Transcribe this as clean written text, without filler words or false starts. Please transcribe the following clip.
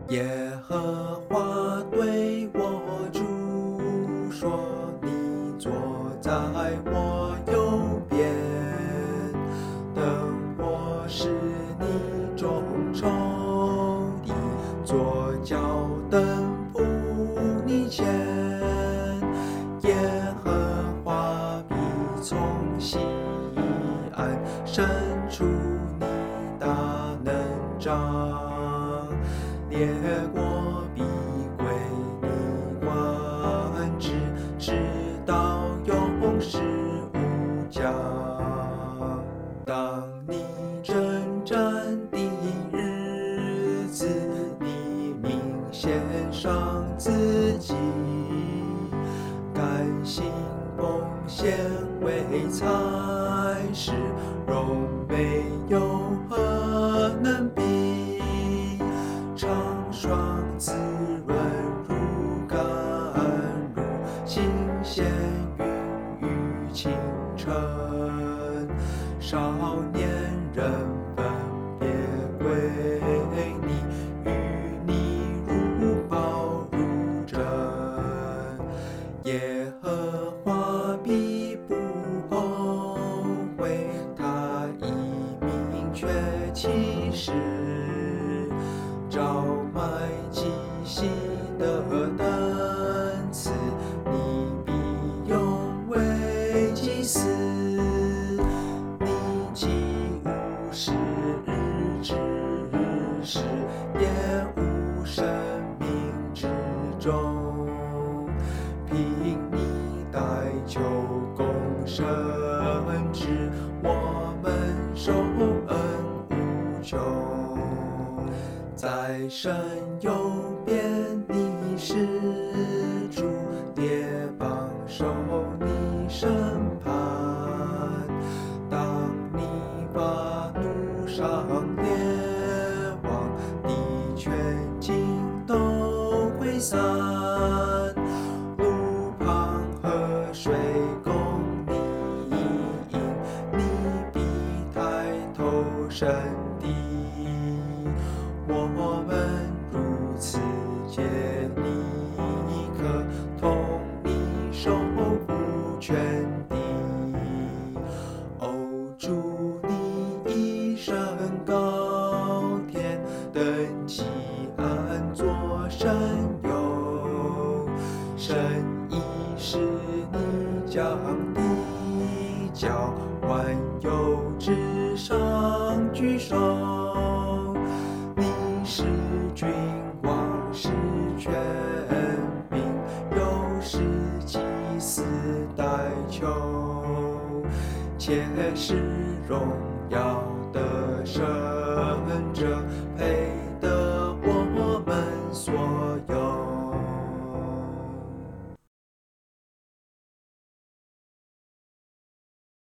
耶和华对我主说：“你坐在我右边，等我使你众仇敌作脚凳步你前。耶和华必从西安伸出你大能杖，列国必归你管治，直到永世无疆。当你征战的日子，你明献上自己，甘心奉献为才是荣美有何能比？长爽滋润如甘露，新鲜孕育清晨。少年人分别归你，与你如宝如珍。耶和华必不后悔，他以明确其事，召买极细的等次，你必永为祭司。你既无始之始，也无生命之终，凭你代求共生之，我们受恩无穷。在神右边你是主，列邦受你审判。当你发怒上列王，地全境都溃散。路旁河水供你饮，你必抬头神地。我们如此借你可同你守护全地。哦，主你一生高天，登基安坐神佑，神已使你将地脚万有之上居首。你是君王，是权柄，又是祭司代求，且是荣耀的圣者，